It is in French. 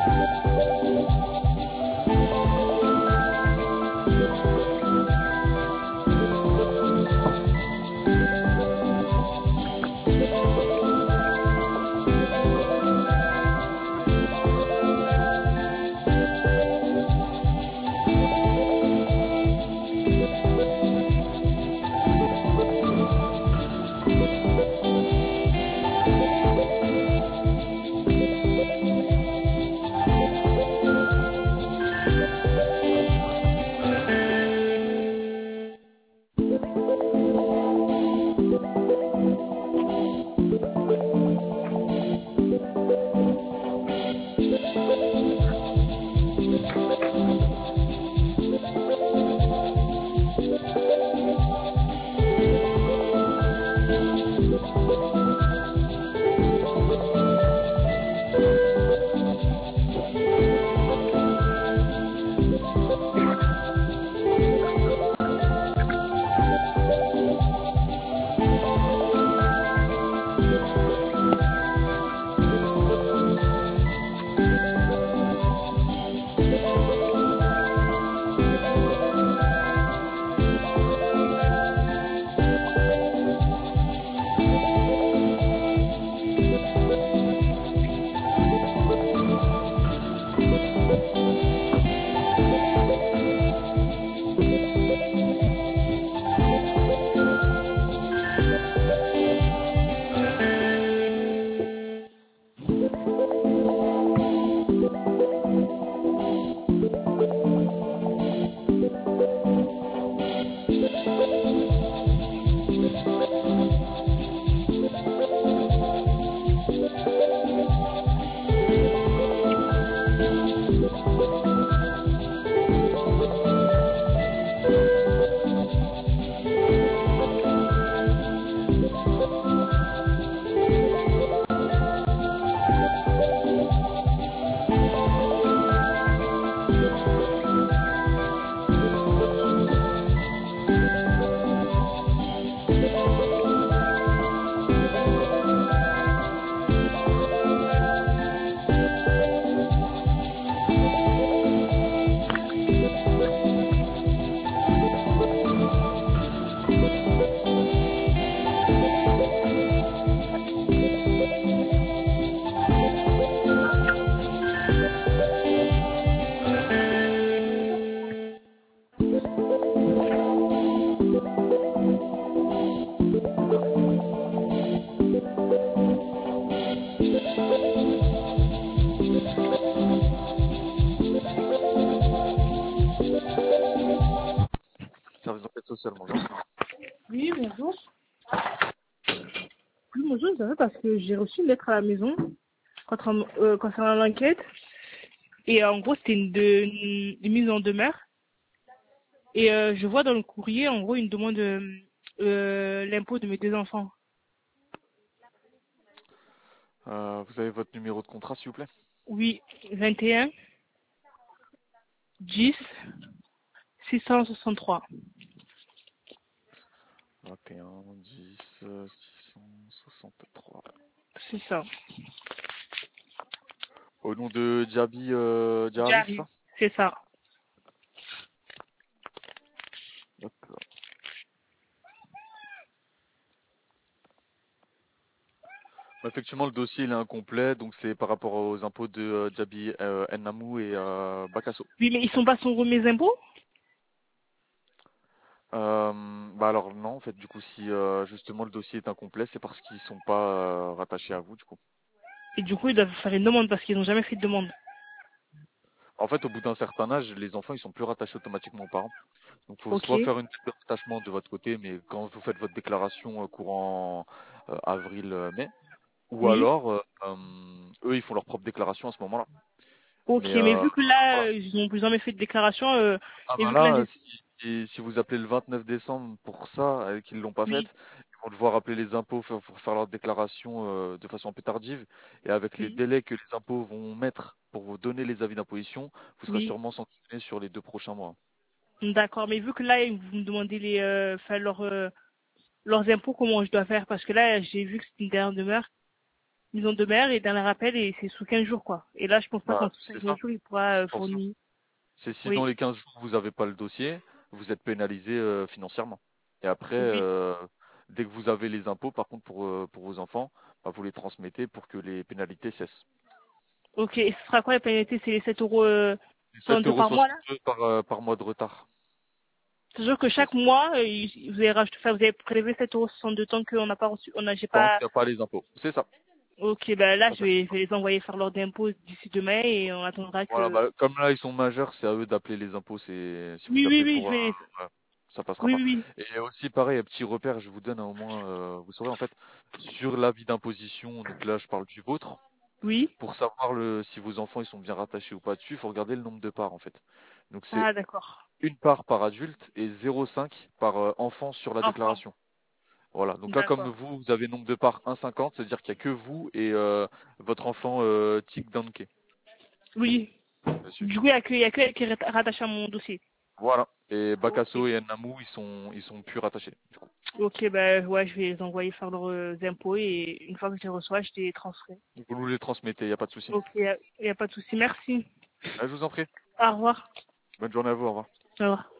Service d'enquête sociale, bonjour. Oui, bonjour. Oui, bonjour, je t'appelle parce que j'ai reçu une lettre à la maison concernant l'enquête. Et en gros, c'était une mise en demeure. Et je vois dans le courrier, en gros, une demande l'impôt de mes deux enfants. Vous avez votre numéro de contrat, s'il vous plaît? Oui, 21 10 663. 21 10 663. C'est ça. Au nom de Djabi Djarabi, c'est J'arrive. ça? C'est ça. D'accord. Effectivement, le dossier il est incomplet, donc c'est par rapport aux impôts de Djabi Ennamou et Bakasso. Oui, mais ils sont pas sur mes impôts? Bah alors non, en fait, du coup, si justement le dossier est incomplet, c'est parce qu'ils sont pas rattachés à vous, du coup. Et du coup, ils doivent faire une demande parce qu'ils n'ont jamais fait de demande. En fait, au bout d'un certain âge, les enfants ils sont plus rattachés automatiquement aux parents. Donc, faut Ok. soit faire une lettre de rattachement de votre côté, mais quand vous faites votre déclaration courant avril-mai, ou Oui. alors eux ils font leur propre déclaration à ce moment-là. Ok, Mais mais vu que là, voilà. ils n'ont jamais fait de déclaration, Ah et bah vu que là, là, si vous appelez le 29 décembre pour ça et qu'ils l'ont pas oui, faite, ils vont devoir appeler les impôts pour faire leur déclaration de façon un peu tardive. Et avec les oui, délais que les impôts vont mettre pour vous donner les avis d'imposition, vous serez oui, sûrement sanctionné sur les 2 prochains mois. d'accord, mais vu que là, vous me demandez leurs impôts, comment je dois faire, parce que là, j'ai vu que c'était une dernière demeure, maison de mère et dernier appel et c'est sous 15 jours quoi. Et là je pense pas Bah, qu'en sous c'est 15 ça. jours il pourra C'est pour ça. fournir. C'est si dans Oui, les 15 jours vous n'avez pas le dossier, vous êtes pénalisé financièrement. Et après, oui. dès que vous avez les impôts, par contre pour vos enfants, bah, vous les transmettez pour que les pénalités cessent. Ok, et ce sera quoi la pénalité? C'est les 7 euros Et 7,62 2 par mois là? par mois de retard. C'est-à-dire que C'est chaque mois, vous avez rajouté, enfin, vous avez prélevé 7,62 € tant qu'on n'a pas reçu, j'ai tant qu'il pas. n'y a pas les impôts. C'est ça. Ok, ben là, Tout à fait. je vais les envoyer faire leur d'impôt d'ici demain et on attendra Voilà, que. bah, comme là ils sont majeurs, c'est à eux d'appeler les impôts. C'est si Oui, vous oui, appelez oui, pour ouais, ça passera oui, pas. oui, oui, Et aussi pareil, un petit repère, je vous donne au moins, vous saurez en fait sur l'avis d'imposition. Donc là, je parle du vôtre. oui. Pour savoir si vos enfants ils sont bien rattachés ou pas dessus, il faut regarder le nombre de parts en fait. Donc c'est Ah, d'accord. une part par adulte et 0,5 par enfant sur la Enfant. déclaration. Voilà. Donc là, comme D'accord. vous avez nombre de parts 1,50, c'est-à-dire qu'il n'y a que vous et votre enfant Tic Danke Oui. dessus. Du coup, il y a que elle qui est rattachée à mon dossier. Voilà. Et Ok. Bakasso et Nnamou, ils sont plus rattachés. Du coup. Ok, ben ouais, je vais les envoyer faire leurs impôts et une fois que je les reçois, je les transfère. Donc, vous nous les transmettez, il n'y a pas de souci. Ok, y a pas de souci. Merci. Ah, je vous en prie. Au revoir. Bonne journée à vous, au revoir. Au revoir.